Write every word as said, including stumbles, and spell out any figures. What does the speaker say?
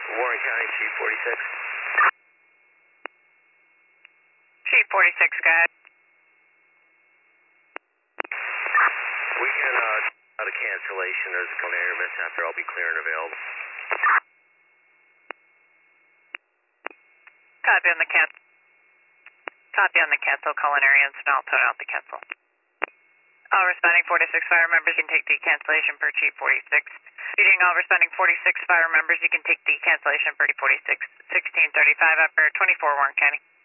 Warren County, Chief forty-six. Chief forty-six, go ahead. We can, uh, out of cancellation. There's a container mishap there. I'll be clear and available. Copy on the cancel. Copy on the cancel. Culinary incident. I'll put out the cancel. All responding forty-six fire members, you can take the cancellation per Chief forty-six. Reading all responding forty-six fire members, you can take the cancellation per Chief forty-six. sixteen thirty-five after twenty-four Warren County.